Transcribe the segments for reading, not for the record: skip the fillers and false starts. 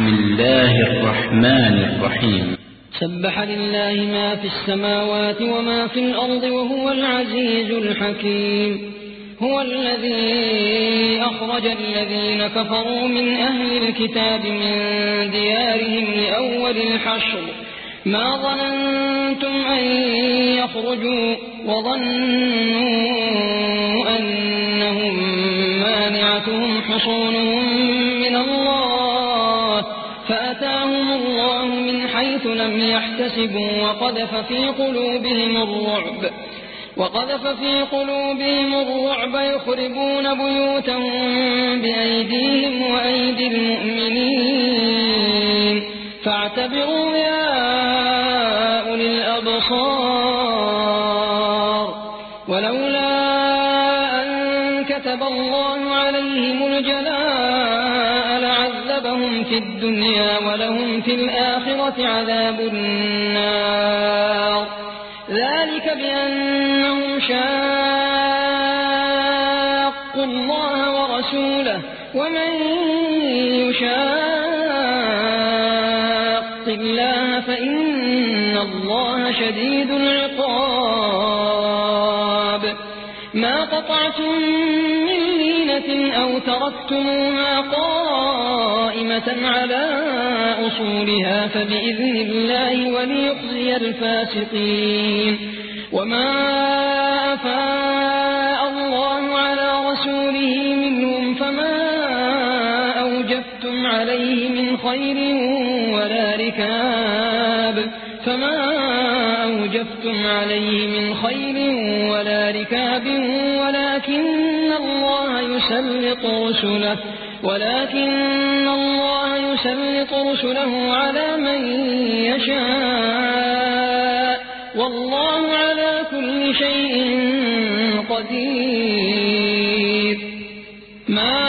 بسم الله الرحمن الرحيم. سبح لله ما في السماوات وما في الأرض وهو العزيز الحكيم. هو الذي أخرج الذين كفروا من أهل الكتاب من ديارهم لأول الحشر ما ظننتم أن يخرجوا وظنوا أنهم مانعتهم حصونهم من الله فأتاهم الله من حيث لم يحتسبوا وقذف في قلوبهم الرعب يخربون بيوتهم بأيديهم وأيدي المؤمنين فاعتبروا يا أولي الأبصار. ولولا أن كتب الله عليهم الجلاء لعذبهم في الدنيا ولهم في الآخرة عذاب النار. ذلك بأنهم شاقوا الله ورسوله ومن يشاق الله فإن الله شديد العقاب. ما قطعتم من لينة أو تركتموها قائمة على أصولها فبإذن الله وليخزي الفاسقين. وما أفاء الله على رسوله منهم فما أوجفتم عليه من خيل ولا ركاب ولكن الله يسلط رسله على من يشاء والله على كل شيء قدير. ما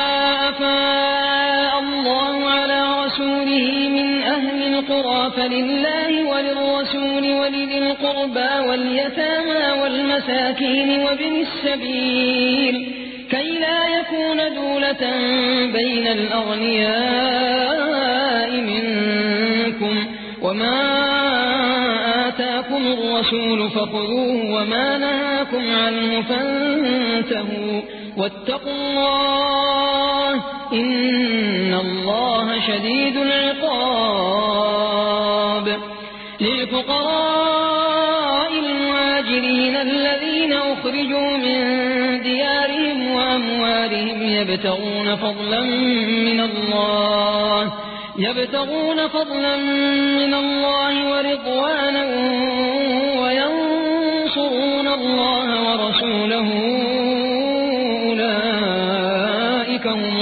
أفاء الله على رسوله من أهل القرى فلله وللرسول ولذي القربى واليتامى والمساكين وابن السبيل كي لا يكون دولة بين الأغنياء منكم. وما آتاكم الرسول فخذوه وما نهاكم عنه فانتهوا واتقوا الله إن الله شديد العقاب. للفقراء المهاجرين الذين أخرجوا من ديارهم وأموالهم يبتغون فضلا من الله ورضوانا وينصرون الله ورسوله أولئك هم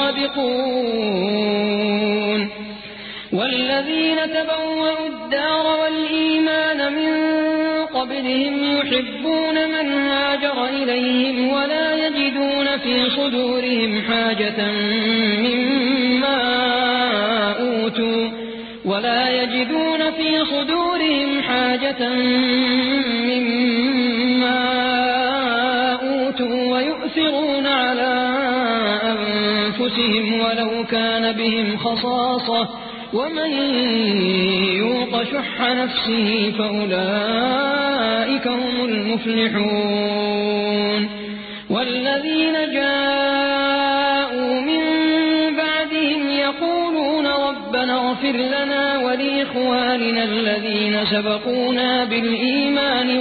الصادقون. والذين تبوأوا الدار والإيمان من قبلهم يحبون من هاجر إليهم ولا يجدون في صدورهم حاجة مما أوتوا ويؤثرون على أنفسهم ولو كان بهم خصاصة ومن يوق شح نفسه فأولئك هم المفلحون. والذين جاءوا من بعدهم يقولون ربنا اغفر لنا ولإخواننا الذين سبقونا بالإيمان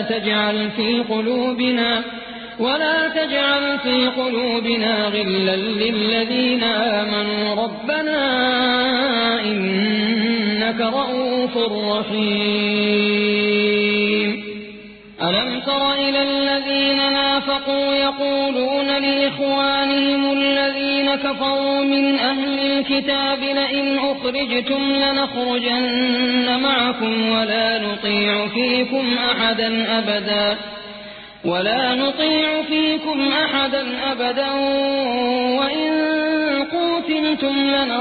ولا تجعل في قلوبنا غلا للذين آمنوا ربنا إنك رؤوف رحيم. ألم تر إلى الذين نافقوا يقولون لإخوانهم الذين كفروا من أهل الكتاب لئن أخرجتم لنخرجن معكم ولا نطيع فيكم أحدا أبدا وإن قوتلتم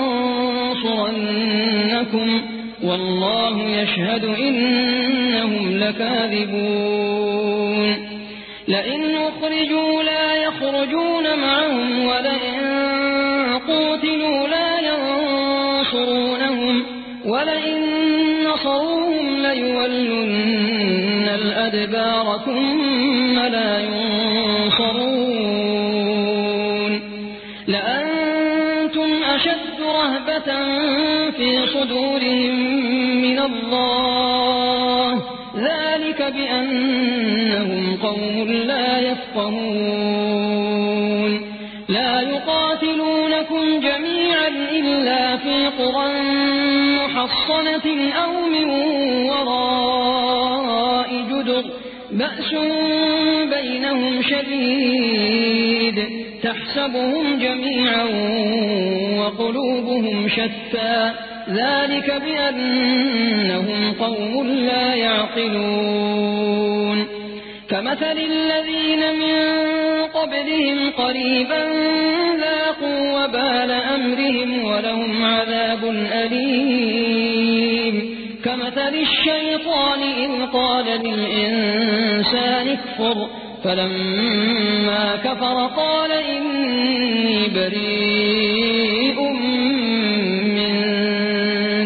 لننصرنكم والله يشهد إنهم لكاذبون. لئن أخرجوا لا يخرجون معهم ولئن قوتلوا لا ولئن نصروهم ليولن الأدبار ثم لا ينصرون لأنتم أشد رهبة في صدورهم من الله ذلك بأنهم قوم لا يفقهون لا يقاتلونكم جميعا إلا في قرى محصنة أو من وراء جدر بأس بينهم شديد تحسبهم جميعا وقلوبهم شتى ذلك بأنهم قوم لا يعقلون كمثل الذين من قبلهم قريبا ذاقوا وبال أمرهم ولهم عذاب أليم كمثل الشيطان إذ قال للإنسان اكفر فلما كفر قال إني بريء منك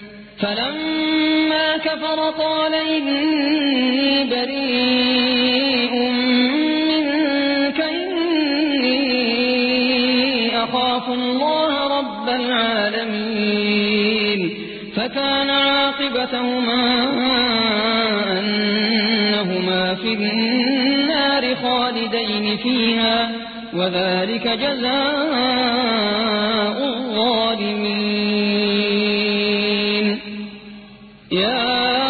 فلما كفر قال إني بريء منك إني أخاف الله رب العالمين فكان عاقبتهما أنهما في النار خالدين فيها وذلك جزاء الظالمين يا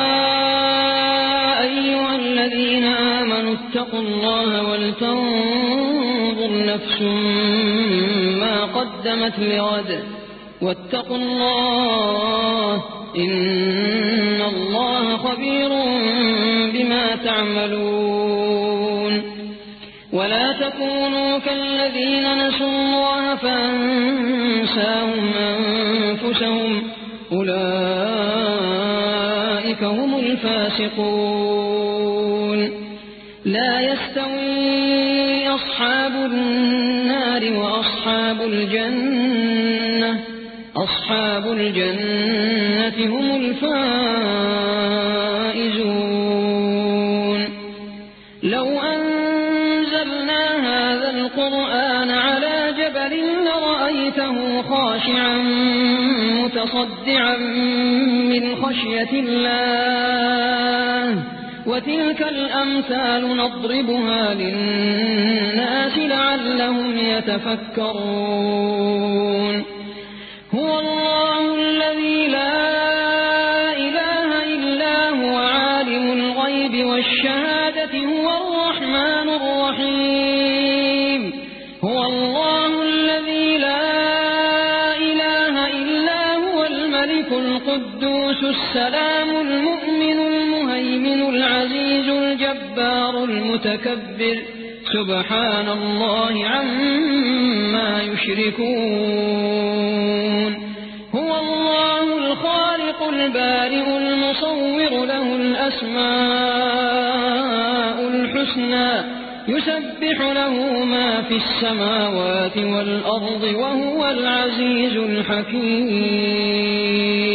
أيها الذين آمنوا اتقوا الله ولتنظر نفس ما قدمت لغد واتقوا الله إن الله خبير بما تعملون ولا تكونوا كالذين نسوا الله فأنساهم أنفسهم أولئك هم الفاسقون لا يستوي أصحاب النار وأصحاب الجنة أصحاب الجنة هم الفائزون لو أنزلنا هذا القرآن على جبل لرأيته خاشعا متصدعا من خشية الله وتلك الأمثال نضربها للناس لعلهم يتفكرون هو الله الذي لا إله إلا هو عالم الغيب والشهادة هو الرحمن الرحيم هو الله الذي لا إله إلا هو الملك القدوس السلام المؤمن المهيمن العزيز الجبار المتكبر سبحان الله عما يشركون هو الله الخالق البارئ المصور له الأسماء الحسنى يسبح له ما في السماوات والأرض وهو العزيز الحكيم